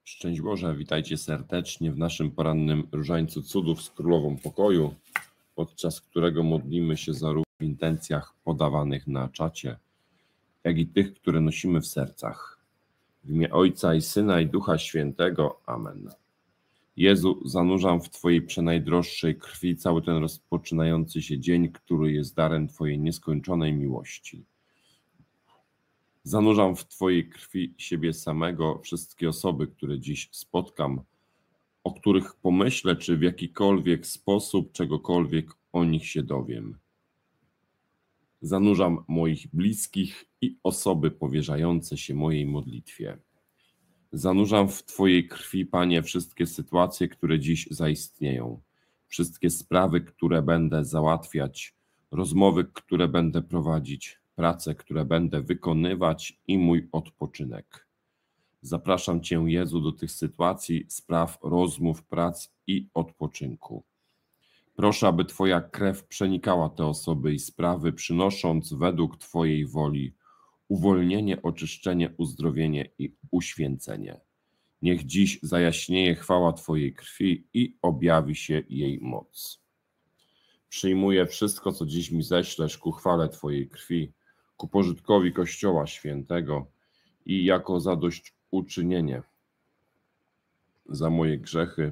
Szczęść Boże, witajcie serdecznie w naszym porannym różańcu cudów z Królową Pokoju, podczas którego modlimy się zarówno w intencjach podawanych na czacie, jak i tych, które nosimy w sercach. W imię Ojca i Syna i Ducha Świętego. Amen. Jezu, zanurzam w Twojej przenajdroższej krwi cały ten rozpoczynający się dzień, który jest darem Twojej nieskończonej miłości. Zanurzam w Twojej krwi siebie samego, wszystkie osoby, które dziś spotkam, o których pomyślę, czy w jakikolwiek sposób czegokolwiek o nich się dowiem. Zanurzam moich bliskich i osoby powierzające się mojej modlitwie. Zanurzam w Twojej krwi, Panie, wszystkie sytuacje, które dziś zaistnieją, wszystkie sprawy, które będę załatwiać, rozmowy, które będę prowadzić, prace, które będę wykonywać i mój odpoczynek. Zapraszam Cię, Jezu, do tych sytuacji, spraw, rozmów, prac i odpoczynku. Proszę, aby Twoja krew przenikała te osoby i sprawy, przynosząc według Twojej woli uwolnienie, oczyszczenie, uzdrowienie i uświęcenie. Niech dziś zajaśnieje chwała Twojej krwi i objawi się jej moc. Przyjmuję wszystko, co dziś mi ześlesz ku chwale Twojej krwi, ku pożytkowi Kościoła Świętego i jako zadośćuczynienie za moje grzechy,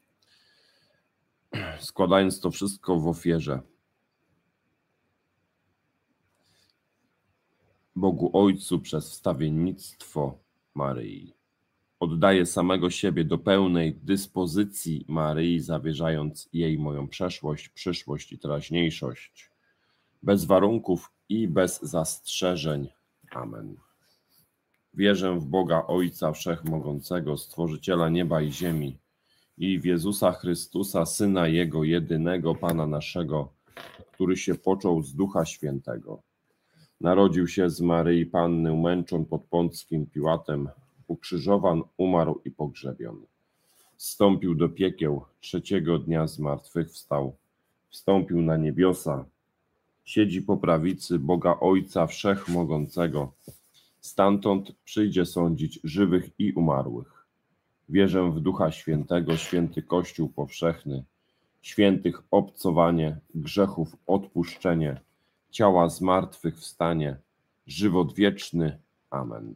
składając to wszystko w ofierze Bogu Ojcu przez wstawiennictwo Maryi. Oddaję samego siebie do pełnej dyspozycji Maryi, zawierzając jej moją przeszłość, przyszłość i teraźniejszość, bez warunków i bez zastrzeżeń. Amen. Wierzę w Boga Ojca Wszechmogącego, Stworzyciela nieba i ziemi, i w Jezusa Chrystusa, Syna Jego jedynego, Pana naszego, który się począł z Ducha Świętego. Narodził się z Maryi Panny, umęczon pod Pąckim Piłatem, ukrzyżowan, umarł i pogrzebion. Wstąpił do piekieł, trzeciego dnia zmartwychwstał, wstąpił na niebiosa, siedzi po prawicy Boga Ojca Wszechmogącego, stamtąd przyjdzie sądzić żywych i umarłych. Wierzę w Ducha Świętego, święty Kościół powszechny, świętych obcowanie, grzechów odpuszczenie, ciała zmartwychwstanie, żywot wieczny. Amen.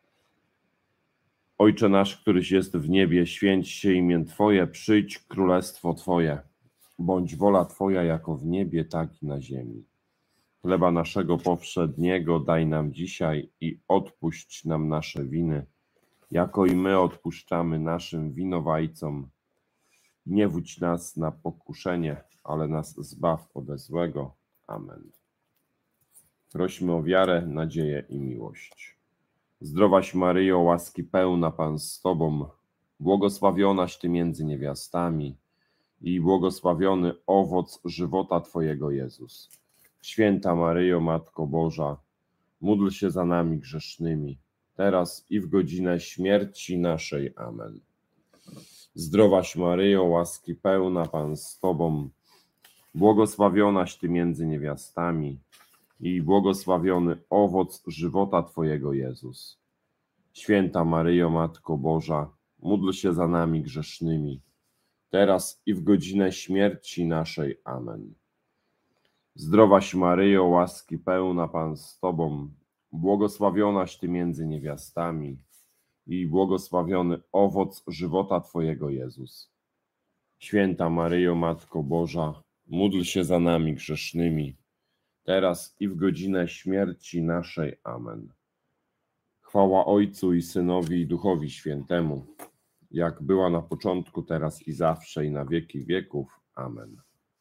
Ojcze nasz, któryś jest w niebie, święć się imię Twoje, przyjdź królestwo Twoje. Bądź wola Twoja jako w niebie, tak i na ziemi. Chleba naszego powszedniego daj nam dzisiaj i odpuść nam nasze winy, jako i my odpuszczamy naszym winowajcom. Nie wódź nas na pokuszenie, ale nas zbaw ode złego. Amen. Prośmy o wiarę, nadzieję i miłość. Zdrowaś Maryjo, łaski pełna, Pan z Tobą, błogosławionaś Ty między niewiastami i błogosławiony owoc żywota Twojego, Jezus. Święta Maryjo, Matko Boża, módl się za nami grzesznymi, teraz i w godzinę śmierci naszej. Amen. Zdrowaś Maryjo, łaski pełna, Pan z Tobą, błogosławionaś Ty między niewiastami i błogosławiony owoc żywota Twojego, Jezus. Święta Maryjo, Matko Boża, módl się za nami grzesznymi, teraz i w godzinę śmierci naszej. Amen. Zdrowaś Maryjo, łaski pełna, Pan z Tobą, błogosławionaś Ty między niewiastami i błogosławiony owoc żywota Twojego, Jezus. Święta Maryjo, Matko Boża, módl się za nami grzesznymi, teraz i w godzinę śmierci naszej. Amen. Chwała Ojcu i Synowi i Duchowi Świętemu, jak była na początku, teraz i zawsze, i na wieki wieków. Amen.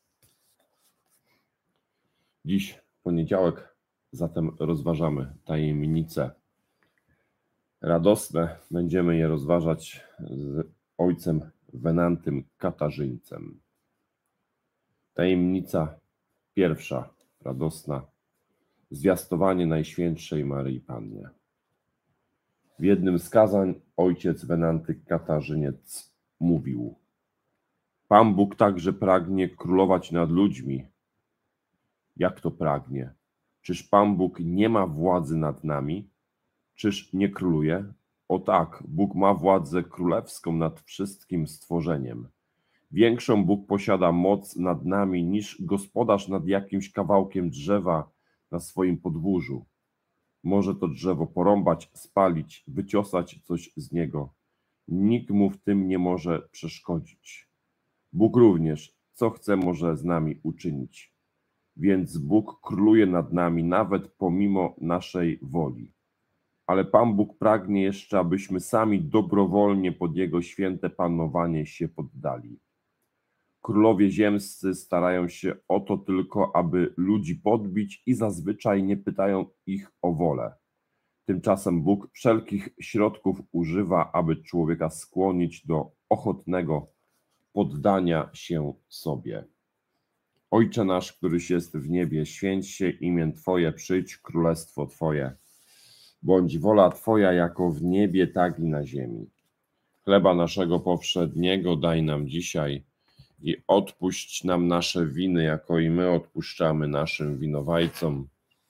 Dziś poniedziałek, zatem rozważamy tajemnice radosne. Będziemy je rozważać z ojcem Wenantym Katarzyńcem. Tajemnica pierwsza, radosna. Zwiastowanie Najświętszej Maryi Pannie. W jednym z kazań ojciec Wenanty Katarzyniec mówił: Pan Bóg także pragnie królować nad ludźmi. Jak to pragnie? Czyż Pan Bóg nie ma władzy nad nami? Czyż nie króluje? O tak, Bóg ma władzę królewską nad wszystkim stworzeniem. Większą Bóg posiada moc nad nami niż gospodarz nad jakimś kawałkiem drzewa na swoim podwórzu. Może to drzewo porąbać, spalić, wyciosać coś z niego. Nikt mu w tym nie może przeszkodzić. Bóg również, co chce, może z nami uczynić. Więc Bóg króluje nad nami nawet pomimo naszej woli. Ale Pan Bóg pragnie jeszcze, abyśmy sami dobrowolnie pod Jego święte panowanie się poddali. Królowie ziemscy starają się o to tylko, aby ludzi podbić i zazwyczaj nie pytają ich o wolę. Tymczasem Bóg wszelkich środków używa, aby człowieka skłonić do ochotnego poddania się sobie. Ojcze nasz, któryś jest w niebie, święć się imię Twoje, przyjdź królestwo Twoje. Bądź wola Twoja jako w niebie, tak i na ziemi. Chleba naszego powszedniego daj nam dzisiaj i odpuść nam nasze winy, jako i my odpuszczamy naszym winowajcom.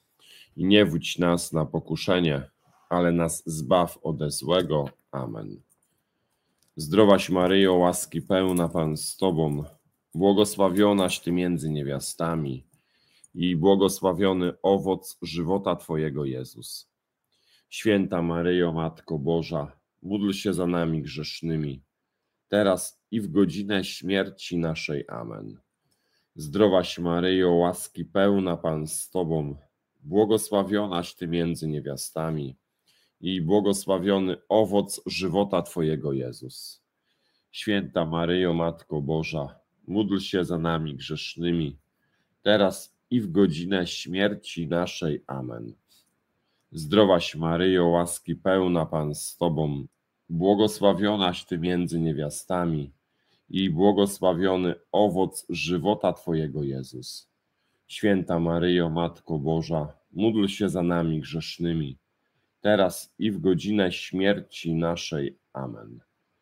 I nie wódź nas na pokuszenie, ale nas zbaw ode złego. Amen. Zdrowaś Maryjo, łaski pełna, Pan z Tobą, błogosławionaś Ty między niewiastami i błogosławiony owoc żywota Twojego, Jezus. Święta Maryjo, Matko Boża, módl się za nami grzesznymi, teraz i w godzinę śmierci naszej. Amen. Zdrowaś Maryjo, łaski pełna, Pan z Tobą, błogosławionaś Ty między niewiastami i błogosławiony owoc żywota Twojego, Jezus. Święta Maryjo, Matko Boża, módl się za nami grzesznymi, teraz i w godzinę śmierci naszej. Amen. Zdrowaś Maryjo, łaski pełna, Pan z Tobą, błogosławionaś Ty między niewiastami i błogosławiony owoc żywota Twojego, Jezus. Święta Maryjo, Matko Boża, módl się za nami grzesznymi, teraz i w godzinę śmierci naszej. Amen.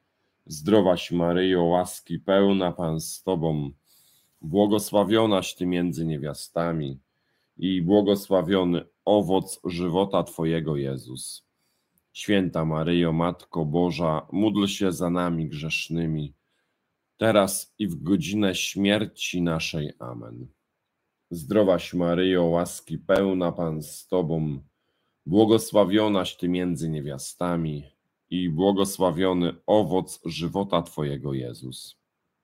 Zdrowaś Maryjo, łaski pełna, Pan z Tobą, błogosławionaś Ty między niewiastami i błogosławiony owoc żywota Twojego, Jezus. Święta Maryjo, Matko Boża, módl się za nami grzesznymi, teraz i w godzinę śmierci naszej. Amen. Zdrowaś Maryjo, łaski pełna, Pan z Tobą, błogosławionaś Ty między niewiastami i błogosławiony owoc żywota Twojego, Jezus.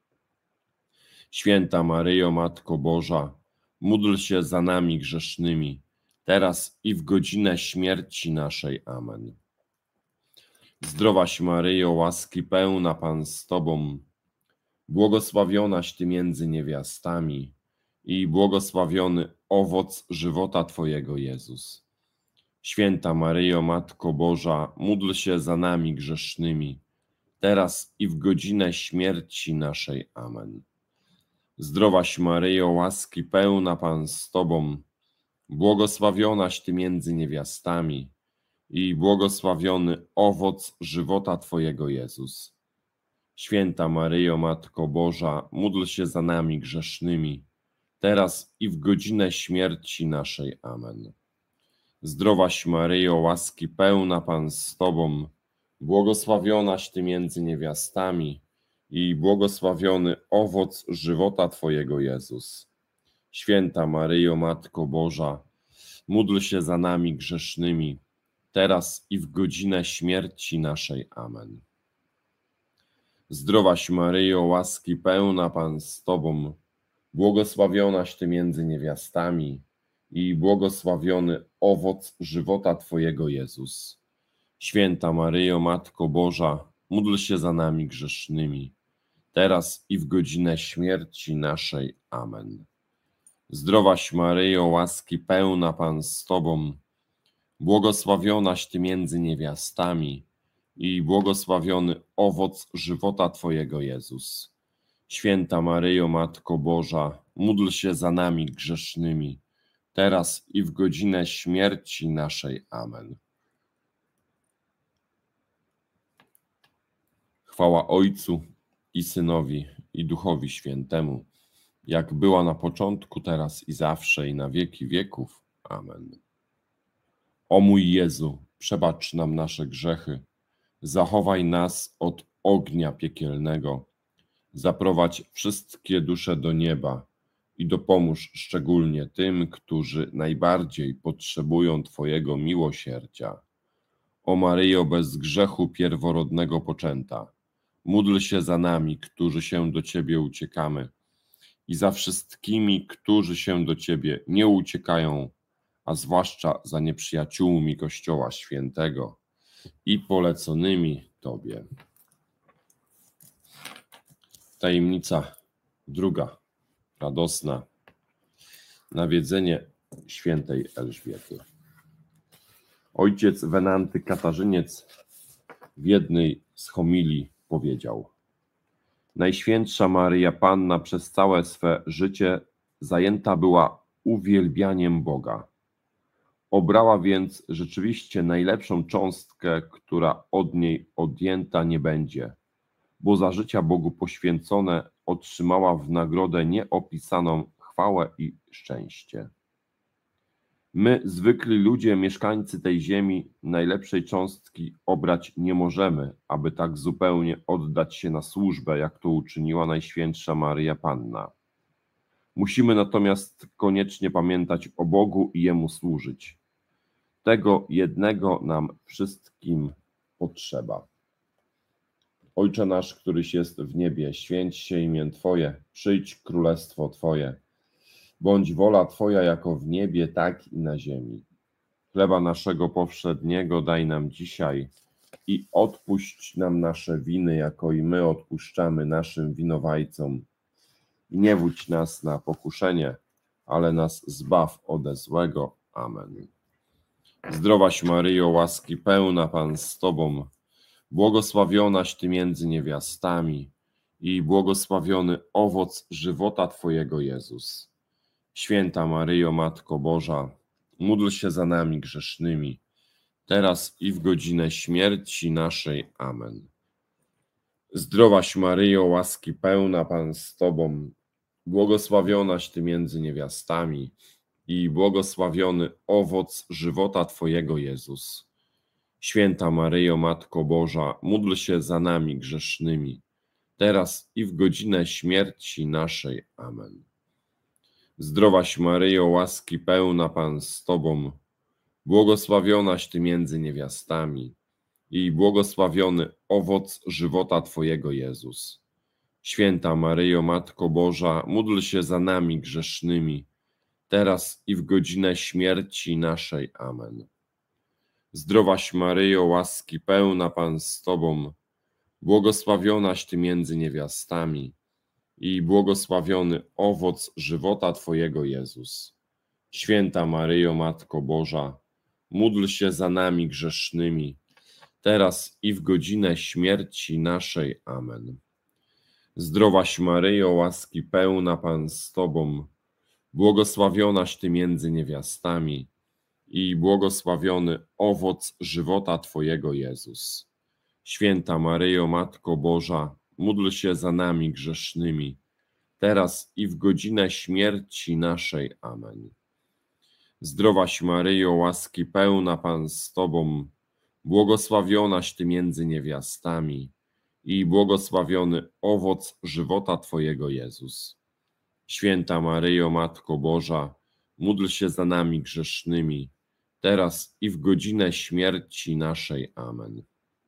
Święta Maryjo, Matko Boża, módl się za nami grzesznymi, teraz i w godzinę śmierci naszej. Amen. Zdrowaś Maryjo, łaski pełna, Pan z Tobą, błogosławionaś Ty między niewiastami i błogosławiony owoc żywota Twojego, Jezus. Święta Maryjo, Matko Boża, módl się za nami grzesznymi, teraz i w godzinę śmierci naszej. Amen. Zdrowaś Maryjo, łaski pełna, Pan z Tobą, błogosławionaś Ty między niewiastami i błogosławiony owoc żywota Twojego, Jezus. Święta Maryjo, Matko Boża, módl się za nami grzesznymi, teraz i w godzinę śmierci naszej. Amen. Zdrowaś Maryjo, łaski pełna, Pan z Tobą, błogosławionaś Ty między niewiastami i błogosławiony owoc żywota Twojego, Jezus. Święta Maryjo, Matko Boża, módl się za nami grzesznymi, teraz i w godzinę śmierci naszej. Amen. Zdrowaś Maryjo, łaski pełna, Pan z Tobą, błogosławionaś Ty między niewiastami i błogosławiony owoc żywota Twojego, Jezus. Święta Maryjo, Matko Boża, módl się za nami grzesznymi, teraz i w godzinę śmierci naszej. Amen. Zdrowaś Maryjo, łaski pełna, Pan z Tobą, błogosławionaś Ty między niewiastami i błogosławiony owoc żywota Twojego, Jezus. Święta Maryjo, Matko Boża, módl się za nami grzesznymi, teraz i w godzinę śmierci naszej. Amen. Chwała Ojcu i Synowi, i Duchowi Świętemu, jak była na początku, teraz i zawsze, i na wieki wieków. Amen. O mój Jezu, przebacz nam nasze grzechy, Zachowaj nas od ognia piekielnego, zaprowadź wszystkie dusze do nieba i dopomóż szczególnie tym, którzy najbardziej potrzebują Twojego miłosierdzia. O Maryjo, bez grzechu pierworodnego poczęta, módl się za nami, którzy się do Ciebie uciekamy, i za wszystkimi, którzy się do Ciebie nie uciekają, a zwłaszcza za nieprzyjaciółmi Kościoła Świętego i poleconymi Tobie. Tajemnica druga, radosna, nawiedzenie świętej Elżbiety. Ojciec Wenanty Katarzyniec w jednej z homilii powiedział: Najświętsza Maryja Panna przez całe swe życie zajęta była uwielbianiem Boga. Obrała więc rzeczywiście najlepszą cząstkę, która od niej odjęta nie będzie, bo za życia Bogu poświęcone otrzymała w nagrodę nieopisaną chwałę i szczęście. My, zwykli ludzie, mieszkańcy tej ziemi, najlepszej cząstki obrać nie możemy, aby tak zupełnie oddać się na służbę, jak to uczyniła Najświętsza Maryja Panna. Musimy natomiast koniecznie pamiętać o Bogu i Jemu służyć. Tego jednego nam wszystkim potrzeba. Ojcze nasz, któryś jest w niebie, święć się imię Twoje, przyjdź królestwo Twoje. Bądź wola Twoja jako w niebie, tak i na ziemi. Chleba naszego powszedniego daj nam dzisiaj i odpuść nam nasze winy, jako i my odpuszczamy naszym winowajcom. I nie wódź nas na pokuszenie, ale nas zbaw ode złego. Amen. Zdrowaś Maryjo, łaski pełna, Pan z Tobą, błogosławionaś Ty między niewiastami i błogosławiony owoc żywota Twojego, Jezus. Święta Maryjo, Matko Boża, módl się za nami grzesznymi, teraz i w godzinę śmierci naszej. Amen. Zdrowaś Maryjo, łaski pełna, Pan z Tobą, błogosławionaś Ty między niewiastami i błogosławiony owoc żywota Twojego, Jezus. Święta Maryjo, Matko Boża, módl się za nami grzesznymi, teraz i w godzinę śmierci naszej. Amen. Zdrowaś Maryjo, łaski pełna, Pan z Tobą, błogosławionaś Ty między niewiastami i błogosławiony owoc żywota Twojego, Jezus. Święta Maryjo, Matko Boża, módl się za nami grzesznymi, teraz i w godzinę śmierci naszej. Amen. Zdrowaś Maryjo, łaski pełna, Pan z Tobą, błogosławionaś Ty między niewiastami i błogosławiony owoc żywota Twojego, Jezus. Święta Maryjo, Matko Boża, módl się za nami grzesznymi, teraz i w godzinę śmierci naszej. Amen. Zdrowaś Maryjo, łaski pełna, Pan z Tobą, błogosławionaś Ty między niewiastami i błogosławiony owoc żywota Twojego, Jezus. Święta Maryjo, Matko Boża, módl się za nami grzesznymi, teraz i w godzinę śmierci naszej. Amen. Zdrowaś Maryjo, łaski pełna, Pan z Tobą, błogosławionaś Ty między niewiastami i błogosławiony owoc żywota Twojego, Jezus. Święta Maryjo, Matko Boża, módl się za nami grzesznymi, teraz i w godzinę śmierci naszej. Amen.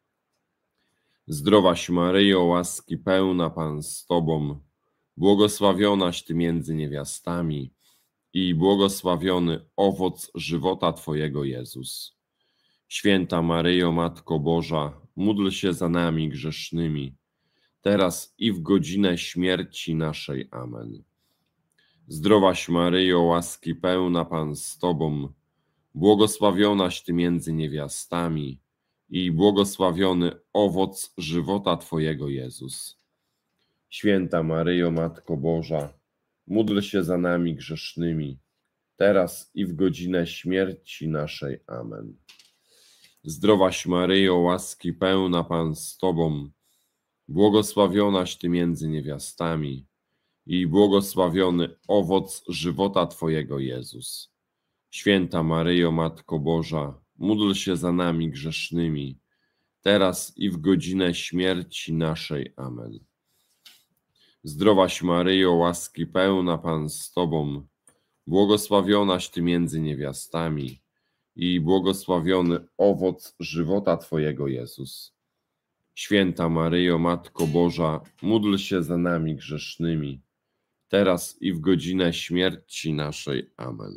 Zdrowaś Maryjo, łaski pełna, Pan z Tobą, błogosławionaś Ty między niewiastami i błogosławiony owoc żywota Twojego, Jezus. Święta Maryjo, Matko Boża, módl się za nami grzesznymi, teraz i w godzinę śmierci naszej. Amen. Zdrowaś Maryjo, łaski pełna, Pan z Tobą, błogosławionaś Ty między niewiastami i błogosławiony owoc żywota Twojego, Jezus. Święta Maryjo, Matko Boża, módl się za nami grzesznymi, teraz i w godzinę śmierci naszej. Amen. Zdrowaś Maryjo, łaski pełna, Pan z Tobą, błogosławionaś Ty między niewiastami i błogosławiony owoc żywota Twojego, Jezus. Święta Maryjo, Matko Boża, módl się za nami grzesznymi, teraz i w godzinę śmierci naszej. Amen. Zdrowaś Maryjo, łaski pełna, Pan z Tobą, błogosławionaś Ty między niewiastami i błogosławiony owoc żywota Twojego, Jezus. Święta Maryjo, Matko Boża, módl się za nami grzesznymi, teraz i w godzinę śmierci naszej. Amen.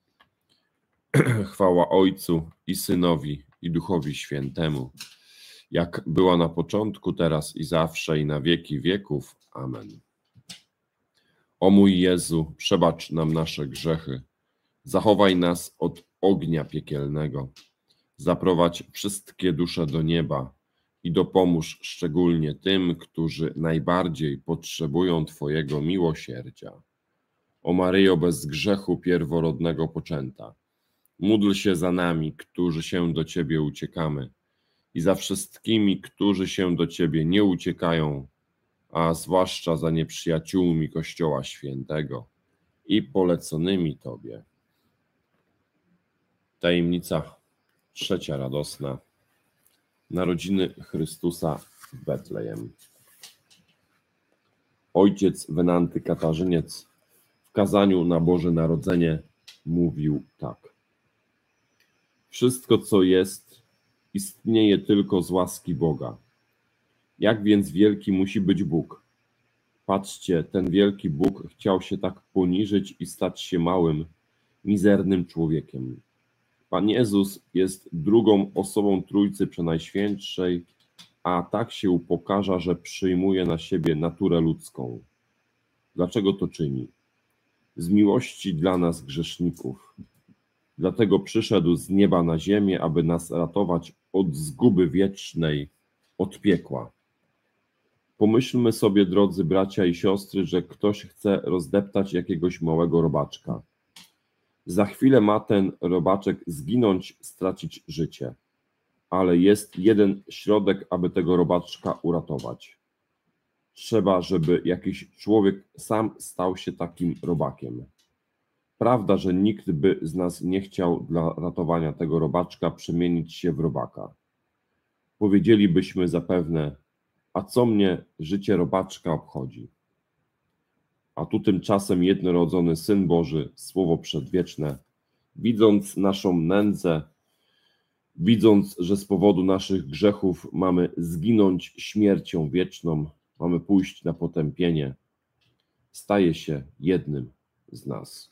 Chwała Ojcu i Synowi i Duchowi Świętemu, jak była na początku, teraz i zawsze, i na wieki wieków. Amen. O mój Jezu, przebacz nam nasze grzechy, zachowaj nas od ognia piekielnego, zaprowadź wszystkie dusze do nieba i dopomóż szczególnie tym, którzy najbardziej potrzebują Twojego miłosierdzia. O Maryjo, bez grzechu pierworodnego poczęta, módl się za nami, którzy się do Ciebie uciekamy, i za wszystkimi, którzy się do Ciebie nie uciekają, a zwłaszcza za nieprzyjaciółmi Kościoła Świętego i poleconymi Tobie. Tajemnica trzecia radosna. Narodziny Chrystusa w Betlejem. Ojciec Wenanty Katarzyniec w kazaniu na Boże Narodzenie mówił tak. Wszystko, co jest, istnieje tylko z łaski Boga. Jak więc wielki musi być Bóg? Patrzcie, ten wielki Bóg chciał się tak poniżyć i stać się małym, mizernym człowiekiem. Pan Jezus jest drugą osobą Trójcy Przenajświętszej, a tak się upokarza, że przyjmuje na siebie naturę ludzką. Dlaczego to czyni? Z miłości dla nas grzeszników. Dlatego przyszedł z nieba na ziemię, aby nas ratować od zguby wiecznej, od piekła. Pomyślmy sobie, drodzy bracia i siostry, że ktoś chce rozdeptać jakiegoś małego robaczka. Za chwilę ma ten robaczek zginąć, stracić życie. Ale jest jeden środek, aby tego robaczka uratować. Trzeba, żeby jakiś człowiek sam stał się takim robakiem. Prawda, że nikt by z nas nie chciał dla ratowania tego robaczka przemienić się w robaka. Powiedzielibyśmy zapewne, a co mnie życie robaczka obchodzi? A tu tymczasem jednorodzony Syn Boży, Słowo Przedwieczne, widząc naszą nędzę, widząc, że z powodu naszych grzechów mamy zginąć śmiercią wieczną, mamy pójść na potępienie, staje się jednym z nas.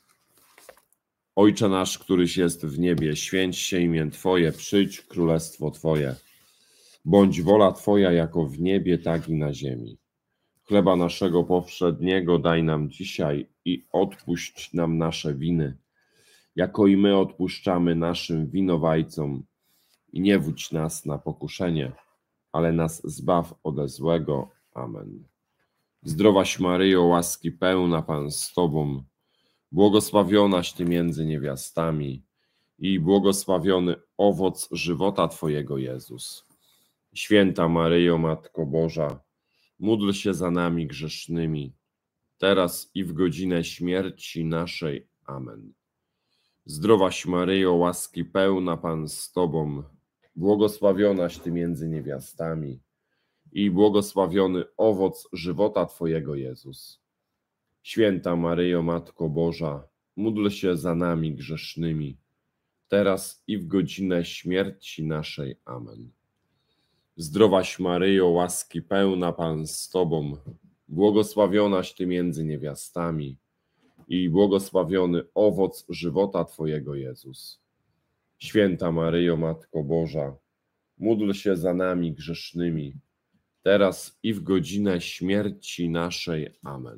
Ojcze nasz, któryś jest w niebie, święć się imię Twoje, przyjdź królestwo Twoje. Bądź wola Twoja jako w niebie, tak i na ziemi. Chleba naszego powszedniego daj nam dzisiaj i odpuść nam nasze winy, jako i my odpuszczamy naszym winowajcom. I nie wódź nas na pokuszenie, ale nas zbaw ode złego. Amen. Zdrowaś Maryjo, łaski pełna, Pan z Tobą, błogosławionaś Ty między niewiastami i błogosławiony owoc żywota Twojego, Jezus. Święta Maryjo, Matko Boża, módl się za nami grzesznymi, teraz i w godzinę śmierci naszej. Amen. Zdrowaś Maryjo, łaski pełna, Pan z Tobą, błogosławionaś Ty między niewiastami i błogosławiony owoc żywota Twojego, Jezus. Święta Maryjo, Matko Boża, módl się za nami grzesznymi, teraz i w godzinę śmierci naszej. Amen. Zdrowaś Maryjo, łaski pełna, Pan z Tobą, błogosławionaś Ty między niewiastami i błogosławiony owoc żywota Twojego, Jezus. Święta Maryjo, Matko Boża, módl się za nami grzesznymi, teraz i w godzinę śmierci naszej. Amen.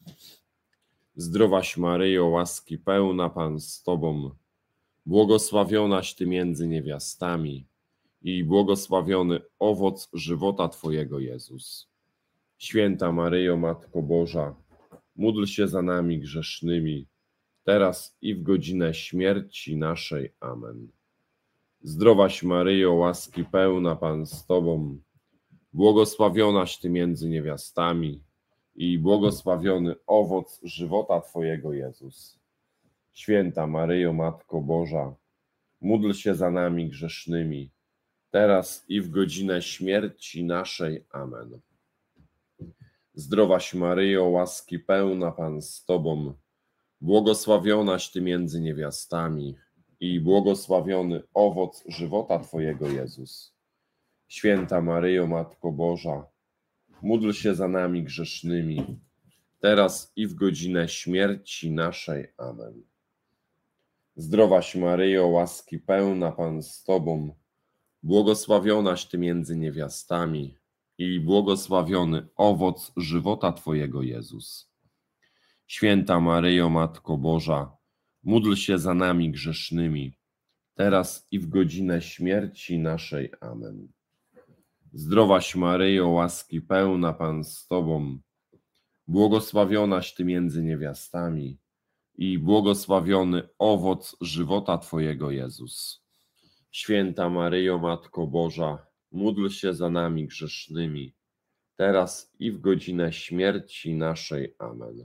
Zdrowaś Maryjo, łaski pełna, Pan z Tobą, błogosławionaś Ty między niewiastami i błogosławiony owoc żywota Twojego, Jezus. Święta Maryjo, Matko Boża, módl się za nami grzesznymi, teraz i w godzinę śmierci naszej. Amen. Zdrowaś Maryjo, łaski pełna, Pan z Tobą, błogosławionaś Ty między niewiastami i błogosławiony owoc żywota Twojego, Jezus. Święta Maryjo, Matko Boża, módl się za nami grzesznymi, teraz i w godzinę śmierci naszej. Amen. Zdrowaś Maryjo, łaski pełna, Pan z Tobą, błogosławionaś Ty między niewiastami i błogosławiony owoc żywota Twojego, Jezus. Święta Maryjo, Matko Boża, módl się za nami grzesznymi, teraz i w godzinę śmierci naszej. Amen. Zdrowaś Maryjo, łaski pełna, Pan z Tobą, błogosławionaś Ty między niewiastami i błogosławiony owoc żywota Twojego, Jezus. Święta Maryjo, Matko Boża, módl się za nami grzesznymi, teraz i w godzinę śmierci naszej. Amen. Zdrowaś Maryjo, łaski pełna, Pan z Tobą, błogosławionaś Ty między niewiastami i błogosławiony owoc żywota Twojego, Jezus. Święta Maryjo, Matko Boża, módl się za nami grzesznymi, teraz i w godzinę śmierci naszej. Amen.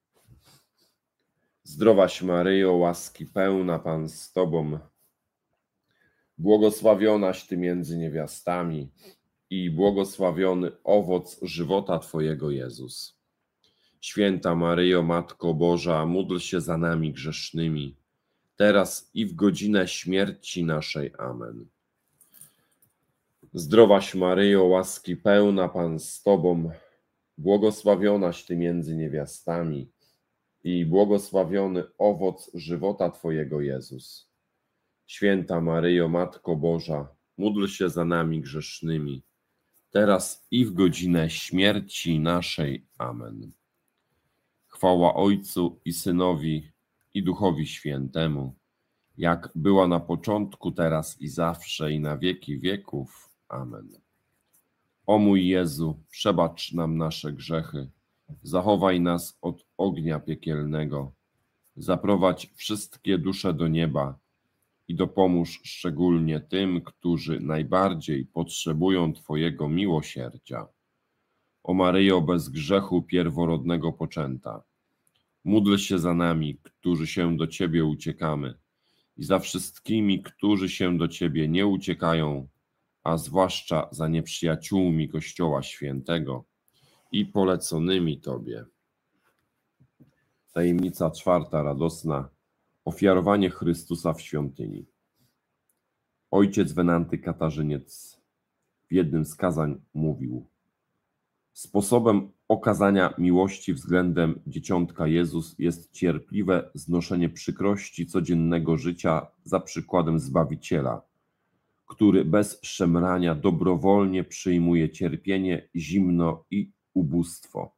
Zdrowaś Maryjo, łaski pełna, Pan z Tobą, błogosławionaś Ty między niewiastami i błogosławiony owoc żywota Twojego, Jezus. Święta Maryjo, Matko Boża, módl się za nami grzesznymi, teraz i w godzinę śmierci naszej. Amen. Zdrowaś Maryjo, łaski pełna, Pan z Tobą, błogosławionaś Ty między niewiastami i błogosławiony owoc żywota Twojego, Jezus. Święta Maryjo, Matko Boża, módl się za nami grzesznymi, teraz i w godzinę śmierci naszej. Amen. Chwała Ojcu i Synowi, i Duchowi Świętemu, jak była na początku, teraz i zawsze, i na wieki wieków. Amen. O mój Jezu, przebacz nam nasze grzechy, zachowaj nas od ognia piekielnego, zaprowadź wszystkie dusze do nieba i dopomóż szczególnie tym, którzy najbardziej potrzebują Twojego miłosierdzia. O Maryjo, bez grzechu pierworodnego poczęta, módl się za nami, którzy się do Ciebie uciekamy, i za wszystkimi, którzy się do Ciebie nie uciekają, a zwłaszcza za nieprzyjaciółmi Kościoła Świętego i poleconymi Tobie. Tajemnica czwarta radosna. Ofiarowanie Chrystusa w świątyni. Ojciec Wenanty Katarzyniec w jednym z kazań mówił: sposobem okazania miłości względem Dzieciątka Jezus jest cierpliwe znoszenie przykrości codziennego życia za przykładem Zbawiciela, który bez szemrania dobrowolnie przyjmuje cierpienie, zimno i ubóstwo.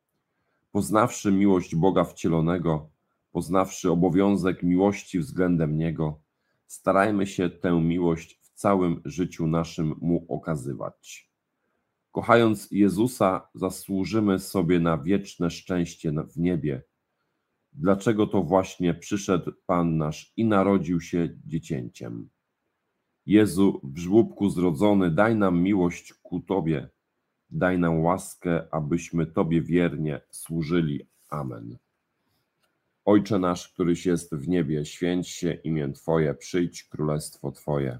Poznawszy miłość Boga wcielonego, poznawszy obowiązek miłości względem Niego, starajmy się tę miłość w całym życiu naszym Mu okazywać. Kochając Jezusa, zasłużymy sobie na wieczne szczęście w niebie. Dlaczego to właśnie przyszedł Pan nasz i narodził się dziecięciem. Jezu, w żłóbku zrodzony, daj nam miłość ku Tobie, daj nam łaskę, abyśmy Tobie wiernie służyli. Amen. Ojcze nasz, któryś jest w niebie, święć się imię Twoje, przyjdź królestwo Twoje.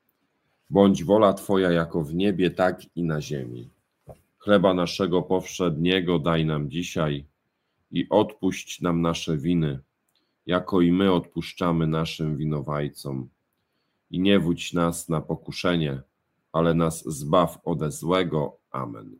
Bądź wola Twoja jako w niebie, tak i na ziemi. Chleba naszego powszedniego daj nam dzisiaj i odpuść nam nasze winy, jako i my odpuszczamy naszym winowajcom. I nie wódź nas na pokuszenie, ale nas zbaw ode złego. Amen.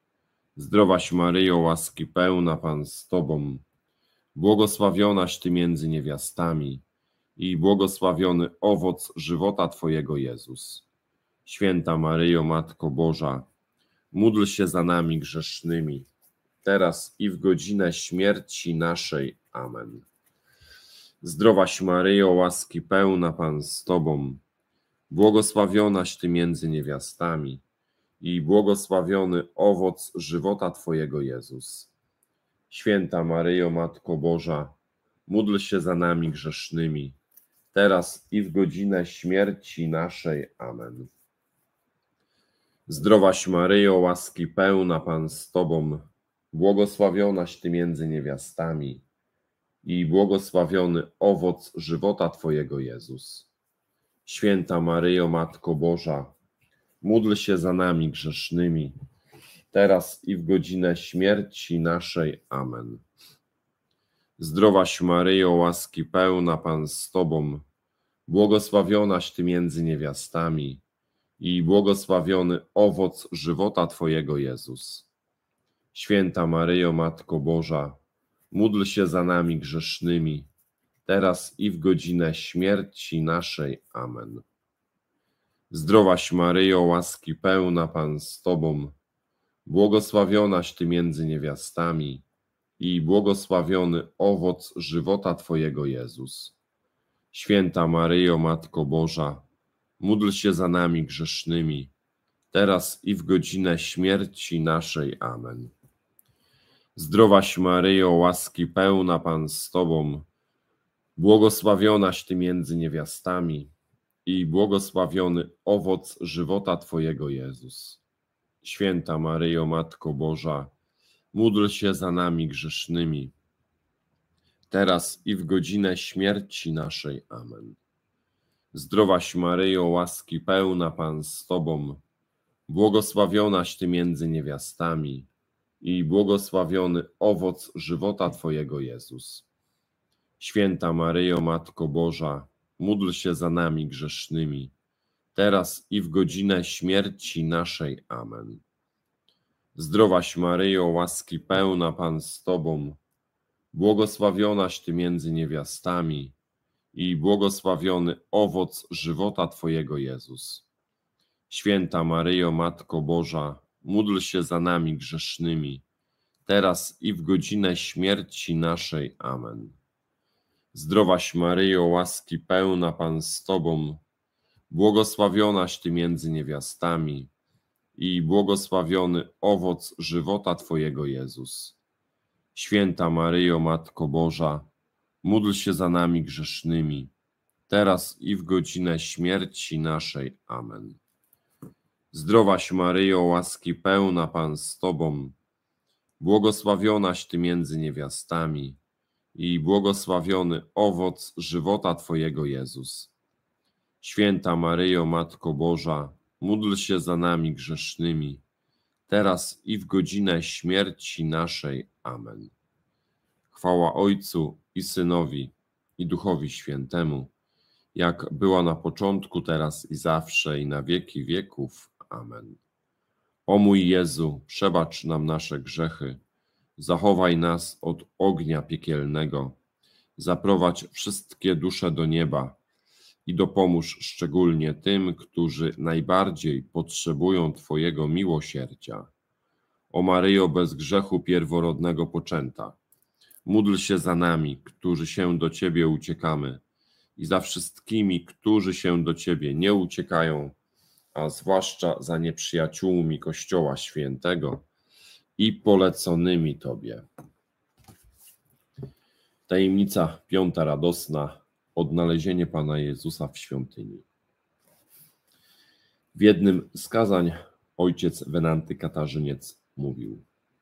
Zdrowaś Maryjo, łaski pełna, Pan z Tobą, błogosławionaś Ty między niewiastami i błogosławiony owoc żywota Twojego, Jezus. Święta Maryjo, Matko Boża, módl się za nami grzesznymi, teraz i w godzinę śmierci naszej. Amen. Zdrowaś Maryjo, łaski pełna, Pan z Tobą, błogosławionaś Ty między niewiastami i błogosławiony owoc żywota Twojego, Jezus. Święta Maryjo, Matko Boża, módl się za nami grzesznymi, teraz i w godzinę śmierci naszej. Amen. Zdrowaś Maryjo, łaski pełna, Pan z Tobą, błogosławionaś Ty między niewiastami i błogosławiony owoc żywota Twojego, Jezus. Święta Maryjo, Matko Boża, módl się za nami grzesznymi, teraz i w godzinę śmierci naszej. Amen. Zdrowaś Maryjo, łaski pełna, Pan z Tobą, błogosławionaś Ty między niewiastami i błogosławiony owoc żywota Twojego, Jezus. Święta Maryjo, Matko Boża, módl się za nami grzesznymi, teraz i w godzinę śmierci naszej. Amen. Zdrowaś Maryjo, łaski pełna, Pan z Tobą, błogosławionaś Ty między niewiastami i błogosławiony owoc żywota Twojego, Jezus. Święta Maryjo, Matko Boża, módl się za nami grzesznymi, teraz i w godzinę śmierci naszej. Amen. Zdrowaś Maryjo, łaski pełna, Pan z Tobą, błogosławionaś Ty między niewiastami i błogosławiony owoc żywota Twojego, Jezus. Święta Maryjo, Matko Boża, módl się za nami grzesznymi, teraz i w godzinę śmierci naszej. Amen. Zdrowaś Maryjo, łaski pełna, Pan z Tobą, błogosławionaś Ty między niewiastami i błogosławiony owoc żywota Twojego, Jezus. Święta Maryjo, Matko Boża, módl się za nami grzesznymi, teraz i w godzinę śmierci naszej. Amen. Zdrowaś Maryjo, łaski pełna, Pan z Tobą, błogosławionaś Ty między niewiastami i błogosławiony owoc żywota Twojego, Jezus. Święta Maryjo, Matko Boża, módl się za nami grzesznymi, teraz i w godzinę śmierci naszej. Amen. Zdrowaś Maryjo, łaski pełna, Pan z Tobą, błogosławionaś Ty między niewiastami i błogosławiony owoc żywota Twojego, Jezus. Święta Maryjo, Matko Boża, módl się za nami grzesznymi, teraz i w godzinę śmierci naszej. Amen. Zdrowaś Maryjo, łaski pełna, Pan z Tobą, błogosławionaś Ty między niewiastami i błogosławiony owoc żywota Twojego, Jezus. Święta Maryjo, Matko Boża, módl się za nami grzesznymi, teraz i w godzinę śmierci naszej. Amen. Chwała Ojcu i Synowi, i Duchowi Świętemu, jak była na początku, teraz i zawsze, i na wieki wieków. Amen. O mój Jezu, przebacz nam nasze grzechy, zachowaj nas od ognia piekielnego, zaprowadź wszystkie dusze do nieba i dopomóż szczególnie tym, którzy najbardziej potrzebują Twojego miłosierdzia. O Maryjo, bez grzechu pierworodnego poczęta, módl się za nami, którzy się do Ciebie uciekamy, i za wszystkimi, którzy się do Ciebie nie uciekają, a zwłaszcza za nieprzyjaciółmi Kościoła Świętego i poleconymi Tobie. Tajemnica piąta radosna. Odnalezienie Pana Jezusa w świątyni. W jednym z kazań ojciec Wenanty Katarzyniec mówił: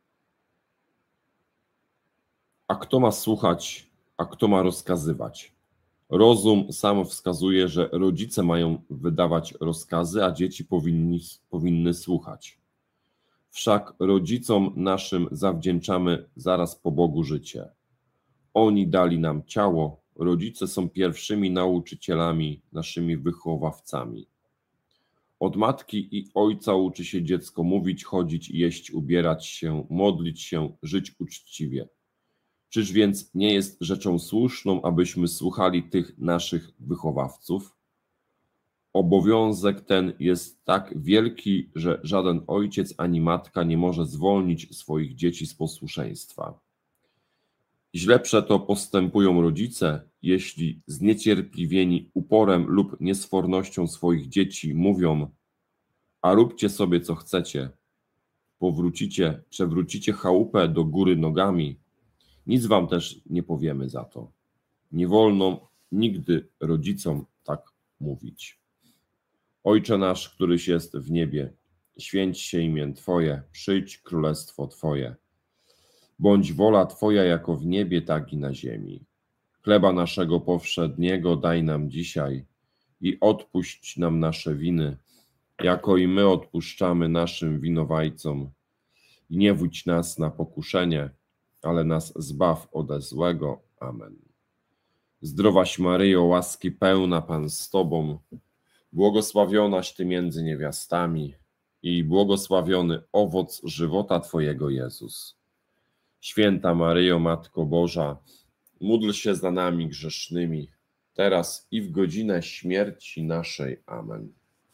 a kto ma słuchać, a kto ma rozkazywać? Rozum sam wskazuje, że rodzice mają wydawać rozkazy, a dzieci powinny słuchać. Wszak rodzicom naszym zawdzięczamy zaraz po Bogu życie. Oni dali nam ciało, rodzice są pierwszymi nauczycielami, naszymi wychowawcami. Od matki i ojca uczy się dziecko mówić, chodzić, jeść, ubierać się, modlić się, żyć uczciwie. Czyż więc nie jest rzeczą słuszną, abyśmy słuchali tych naszych wychowawców? Obowiązek ten jest tak wielki, że żaden ojciec ani matka nie może zwolnić swoich dzieci z posłuszeństwa. Źle przeto postępują rodzice, jeśli zniecierpliwieni uporem lub niesfornością swoich dzieci mówią: a róbcie sobie co chcecie, przewrócicie chałupę do góry nogami, nic wam też nie powiemy za to. Nie wolno nigdy rodzicom tak mówić. Ojcze nasz, któryś jest w niebie, święć się imię Twoje, przyjdź królestwo Twoje. Bądź wola Twoja jako w niebie, tak i na ziemi. Chleba naszego powszedniego daj nam dzisiaj i odpuść nam nasze winy, jako i my odpuszczamy naszym winowajcom. I nie wódź nas na pokuszenie, ale nas zbaw ode złego. Amen. Zdrowaś Maryjo, łaski pełna, Pan z Tobą, błogosławionaś Ty między niewiastami i błogosławiony owoc żywota Twojego, Jezus. Święta Maryjo, Matko Boża, módl się za nami grzesznymi, teraz i w godzinę śmierci naszej. Amen.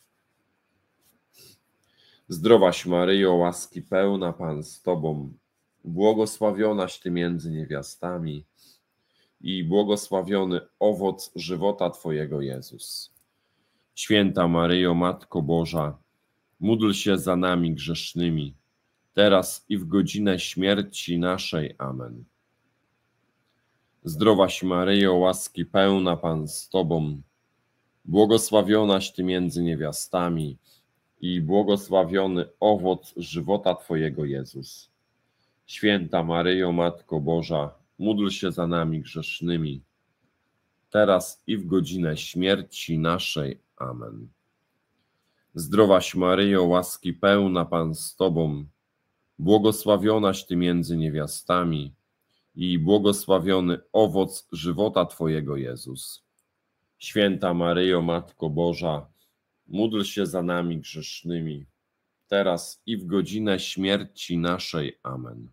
Zdrowaś Maryjo, łaski pełna, Pan z Tobą, błogosławionaś Ty między niewiastami i błogosławiony owoc żywota Twojego, Jezus. Święta Maryjo, Matko Boża, módl się za nami grzesznymi, teraz i w godzinę śmierci naszej. Amen. Zdrowaś Maryjo, łaski pełna, Pan z Tobą, błogosławionaś Ty między niewiastami i błogosławiony owoc żywota Twojego, Jezus. Święta Maryjo, Matko Boża, módl się za nami grzesznymi, teraz i w godzinę śmierci naszej. Amen. Zdrowaś Maryjo, łaski pełna, Pan z Tobą, błogosławionaś Ty między niewiastami i błogosławiony owoc żywota Twojego, Jezus. Święta Maryjo, Matko Boża, módl się za nami grzesznymi, teraz i w godzinę śmierci naszej. Amen.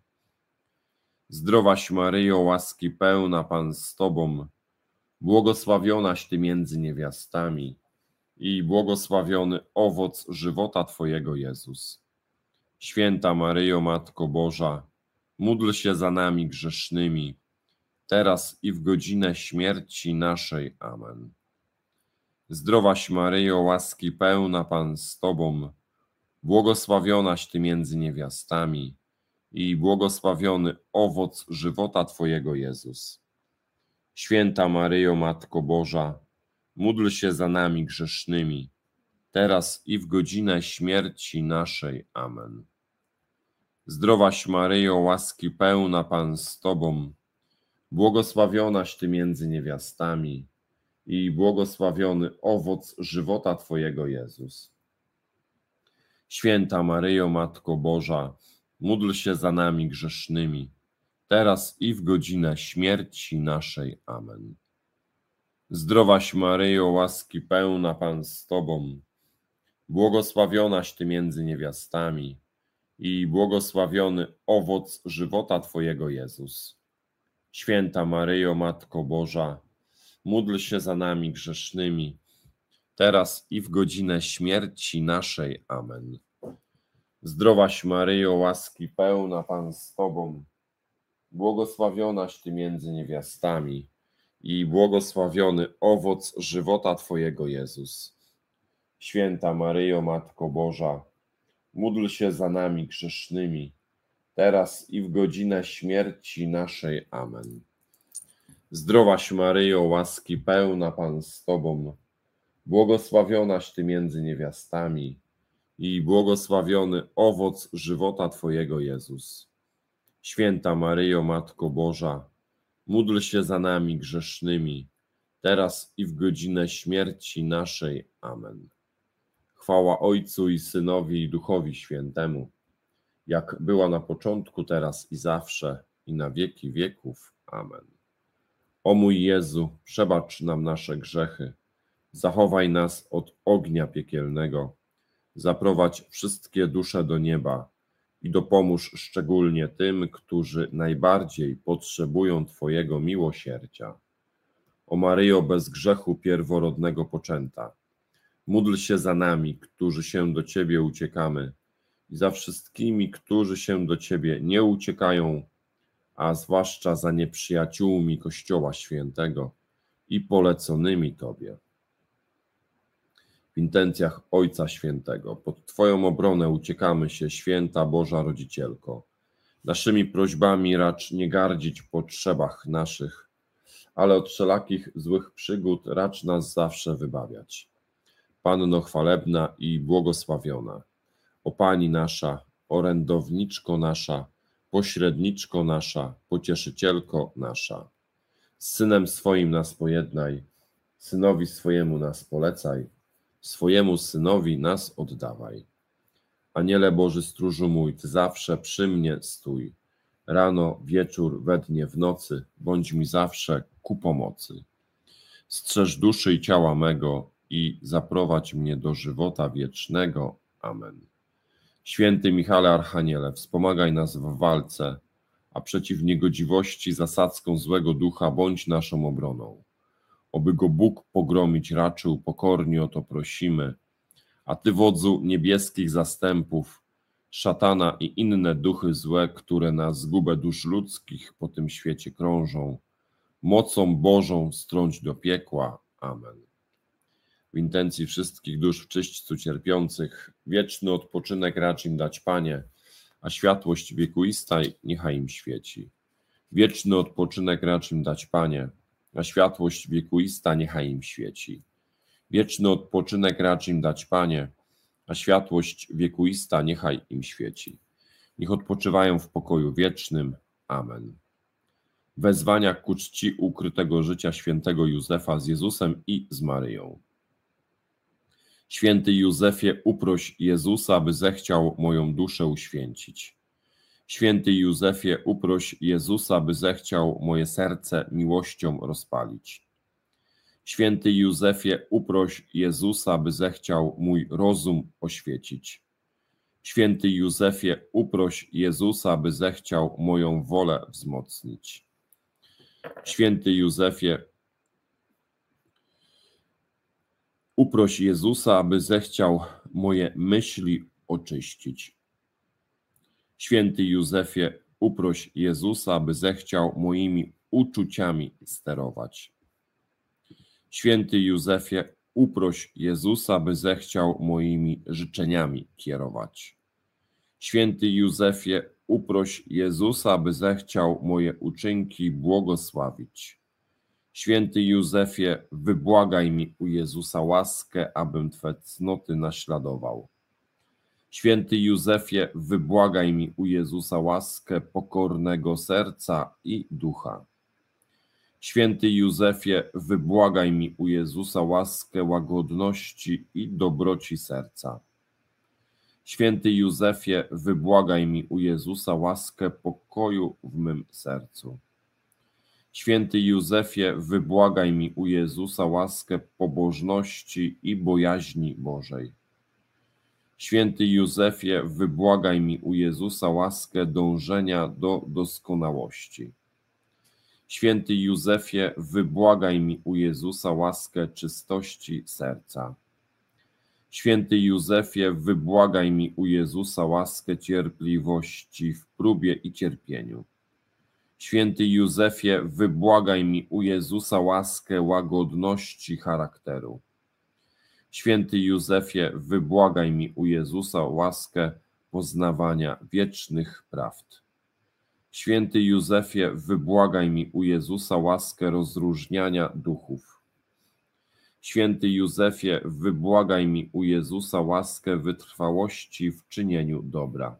Zdrowaś Maryjo, łaski pełna, Pan z Tobą, błogosławionaś Ty między niewiastami i błogosławiony owoc żywota Twojego, Jezus. Święta Maryjo, Matko Boża, módl się za nami grzesznymi, teraz i w godzinę śmierci naszej. Amen. Zdrowaś Maryjo, łaski pełna, Pan z Tobą, błogosławionaś Ty między niewiastami i błogosławiony owoc żywota Twojego, Jezus. Święta Maryjo, Matko Boża, módl się za nami grzesznymi, teraz i w godzinę śmierci naszej. Amen. Zdrowaś Maryjo, łaski pełna, Pan z Tobą, błogosławionaś Ty między niewiastami i błogosławiony owoc żywota Twojego, Jezus. Święta Maryjo, Matko Boża, módl się za nami grzesznymi, teraz i w godzinę śmierci naszej. Amen. Zdrowaś Maryjo, łaski pełna, Pan z Tobą, błogosławionaś Ty między niewiastami i błogosławiony owoc żywota Twojego, Jezus. Święta Maryjo, Matko Boża, módl się za nami grzesznymi, teraz i w godzinę śmierci naszej. Amen. Zdrowaś Maryjo, łaski pełna, Pan z Tobą, błogosławionaś Ty między niewiastami i błogosławiony owoc żywota Twojego, Jezus. Święta Maryjo, Matko Boża, módl się za nami grzesznymi, teraz i w godzinę śmierci naszej. Amen. Zdrowaś Maryjo, łaski pełna, Pan z Tobą, błogosławionaś Ty między niewiastami i błogosławiony owoc żywota Twojego, Jezus. Święta Maryjo, Matko Boża, módl się za nami grzesznymi, teraz i w godzinę śmierci naszej. Amen. Chwała Ojcu i Synowi i Duchowi Świętemu, jak była na początku, teraz i zawsze, i na wieki wieków. Amen. O mój Jezu, przebacz nam nasze grzechy, zachowaj nas od ognia piekielnego, zaprowadź wszystkie dusze do nieba i dopomóż szczególnie tym, którzy najbardziej potrzebują Twojego miłosierdzia. O Maryjo, bez grzechu pierworodnego poczęta, módl się za nami, którzy się do Ciebie uciekamy, i za wszystkimi, którzy się do Ciebie nie uciekają, a zwłaszcza za nieprzyjaciółmi Kościoła Świętego i poleconymi Tobie. W intencjach Ojca Świętego, pod Twoją obronę uciekamy się, Święta Boża Rodzicielko. Naszymi prośbami racz nie gardzić w potrzebach naszych, ale od wszelakich złych przygód racz nas zawsze wybawiać. Panno chwalebna i błogosławiona, o Pani nasza, orędowniczko nasza, pośredniczko nasza, pocieszycielko nasza. Z Synem swoim nas pojednaj, Synowi swojemu nas polecaj, swojemu Synowi nas oddawaj. Aniele Boży stróżu mój, Ty zawsze przy mnie stój. Rano, wieczór, we dnie, w nocy, bądź mi zawsze ku pomocy. Strzeż duszy i ciała mego i zaprowadź mnie do żywota wiecznego. Amen. Święty Michale Archaniele, wspomagaj nas w walce, a przeciw niegodziwości zasadzką złego ducha bądź naszą obroną. Oby go Bóg pogromić raczył, pokornie o to prosimy, a Ty, wodzu niebieskich zastępów, szatana i inne duchy złe, które na zgubę dusz ludzkich po tym świecie krążą, mocą Bożą strąć do piekła. Amen. W intencji wszystkich dusz w czyśćcu cierpiących, wieczny odpoczynek racz im dać, Panie, a światłość wiekuista niechaj im świeci. Wieczny odpoczynek racz im dać, Panie, a światłość wiekuista niechaj im świeci. Wieczny odpoczynek racz im dać, Panie, a światłość wiekuista niechaj im świeci. Niech odpoczywają w pokoju wiecznym. Amen. Wezwania ku czci ukrytego życia świętego Józefa z Jezusem i z Maryją. Święty Józefie, uproś Jezusa, aby zechciał moją duszę uświęcić. Święty Józefie, uproś Jezusa, by zechciał moje serce miłością rozpalić. Święty Józefie, uproś Jezusa, by zechciał mój rozum oświecić. Święty Józefie, uproś Jezusa, by zechciał moją wolę wzmocnić. Święty Józefie, uproś Jezusa, aby zechciał moje myśli oczyścić. Święty Józefie, uproś Jezusa, aby zechciał moimi uczuciami sterować. Święty Józefie, uproś Jezusa, by zechciał moimi życzeniami kierować. Święty Józefie, uproś Jezusa, by zechciał moje uczynki błogosławić. Święty Józefie, wybłagaj mi u Jezusa łaskę, abym Twe cnoty naśladował. Święty Józefie, wybłagaj mi u Jezusa łaskę pokornego serca i ducha. Święty Józefie, wybłagaj mi u Jezusa łaskę łagodności i dobroci serca. Święty Józefie, wybłagaj mi u Jezusa łaskę pokoju w mym sercu. Święty Józefie, wybłagaj mi u Jezusa łaskę pobożności i bojaźni Bożej. Święty Józefie, wybłagaj mi u Jezusa łaskę dążenia do doskonałości. Święty Józefie, wybłagaj mi u Jezusa łaskę czystości serca. Święty Józefie, wybłagaj mi u Jezusa łaskę cierpliwości w próbie i cierpieniu. Święty Józefie, wybłagaj mi u Jezusa łaskę łagodności charakteru. Święty Józefie, wybłagaj mi u Jezusa łaskę poznawania wiecznych prawd. Święty Józefie, wybłagaj mi u Jezusa łaskę rozróżniania duchów. Święty Józefie, wybłagaj mi u Jezusa łaskę wytrwałości w czynieniu dobra.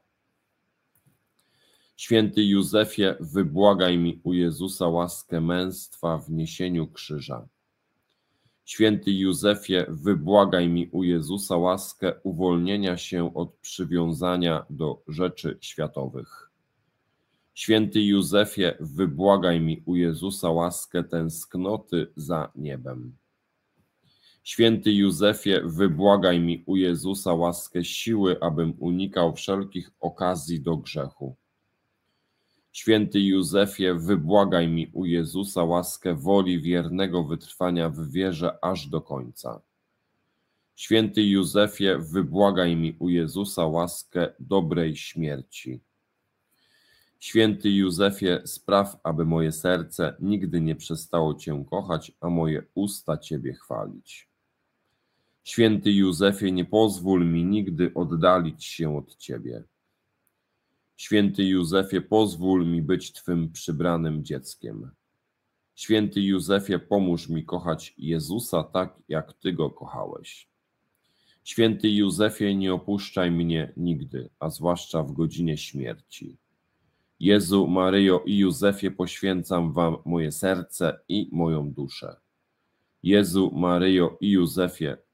Święty Józefie, wybłagaj mi u Jezusa łaskę męstwa w niesieniu krzyża. Święty Józefie, wybłagaj mi u Jezusa łaskę uwolnienia się od przywiązania do rzeczy światowych. Święty Józefie, wybłagaj mi u Jezusa łaskę tęsknoty za niebem. Święty Józefie, wybłagaj mi u Jezusa łaskę siły, abym unikał wszelkich okazji do grzechu. Święty Józefie, wybłagaj mi u Jezusa łaskę woli wiernego wytrwania w wierze aż do końca. Święty Józefie, wybłagaj mi u Jezusa łaskę dobrej śmierci. Święty Józefie, spraw, aby moje serce nigdy nie przestało Cię kochać, a moje usta Ciebie chwalić. Święty Józefie, nie pozwól mi nigdy oddalić się od Ciebie. Święty Józefie, pozwól mi być Twym przybranym dzieckiem. Święty Józefie, pomóż mi kochać Jezusa tak, jak Ty Go kochałeś. Święty Józefie, nie opuszczaj mnie nigdy, a zwłaszcza w godzinie śmierci. Jezu, Maryjo i Józefie, poświęcam Wam moje serce i moją duszę. Jezu, Maryjo i Józefie,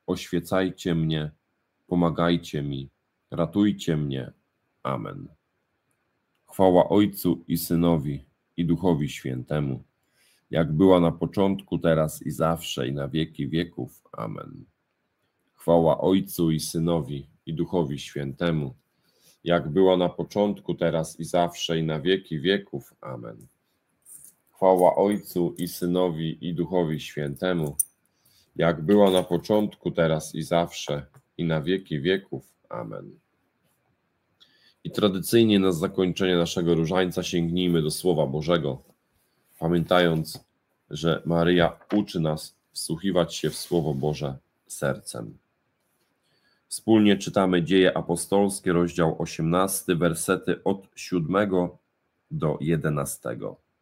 oświecajcie mnie, pomagajcie mi, ratujcie mnie. Amen. Chwała Ojcu i Synowi, i Duchowi Świętemu, jak była na początku, teraz i zawsze, i na wieki wieków. Amen. Chwała Ojcu i Synowi, i Duchowi Świętemu, jak była na początku, teraz i zawsze, i na wieki wieków. Amen. Chwała Ojcu i Synowi, i Duchowi Świętemu, jak była na początku, teraz i zawsze, i na wieki wieków. Amen. I tradycyjnie na zakończenie naszego różańca sięgnijmy do Słowa Bożego, pamiętając, że Maryja uczy nas wsłuchiwać się w Słowo Boże sercem. Wspólnie czytamy Dzieje Apostolskie, rozdział 18, wersety od 7 do 11.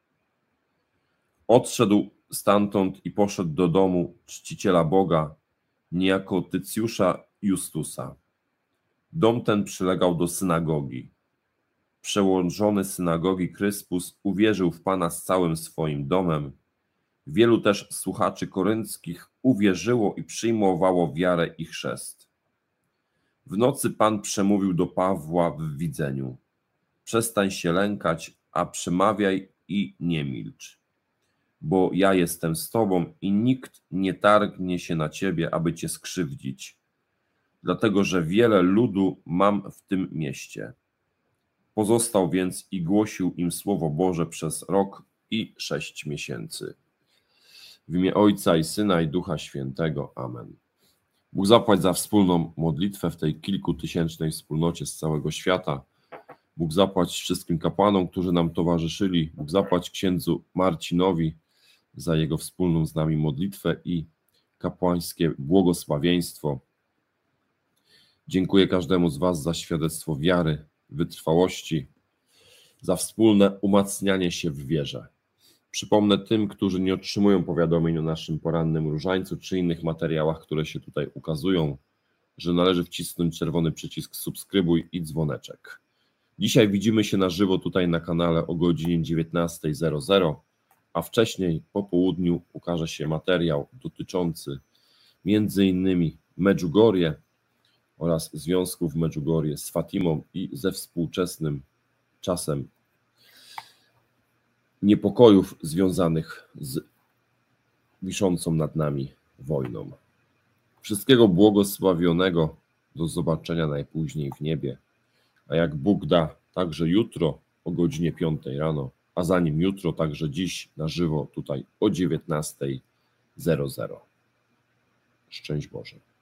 Odszedł stamtąd i poszedł do domu czciciela Boga, niejako Tycjusza Justusa. Dom ten przylegał do synagogi. Przełożony synagogi Kryspus uwierzył w Pana z całym swoim domem. Wielu też słuchaczy korynckich uwierzyło i przyjmowało wiarę i chrzest. W nocy Pan przemówił do Pawła w widzeniu. Przestań się lękać, a przemawiaj i nie milcz. Bo ja jestem z tobą i nikt nie targnie się na ciebie, aby cię skrzywdzić. Dlatego, że wiele ludu mam w tym mieście. Pozostał więc i głosił im Słowo Boże przez rok i 6 miesięcy. W imię Ojca i Syna i Ducha Świętego. Amen. Bóg zapłać za wspólną modlitwę w tej kilkutysięcznej wspólnocie z całego świata. Bóg zapłać wszystkim kapłanom, którzy nam towarzyszyli. Bóg zapłać księdzu Marcinowi za jego wspólną z nami modlitwę i kapłańskie błogosławieństwo. Dziękuję każdemu z was za świadectwo wiary, wytrwałości, za wspólne umacnianie się w wierze. Przypomnę tym, którzy nie otrzymują powiadomień o naszym porannym różańcu czy innych materiałach, które się tutaj ukazują, że należy wcisnąć czerwony przycisk subskrybuj i dzwoneczek. Dzisiaj widzimy się na żywo tutaj na kanale o godzinie 19:00, a wcześniej po południu ukaże się materiał dotyczący m.in. Medjugorje oraz związków Medjugorje z Fatimą i ze współczesnym czasem niepokojów związanych z wiszącą nad nami wojną. Wszystkiego błogosławionego, do zobaczenia najpóźniej w niebie, a jak Bóg da, także jutro o godzinie 5 rano, a zanim jutro, także dziś na żywo tutaj o 19:00. Szczęść Boże.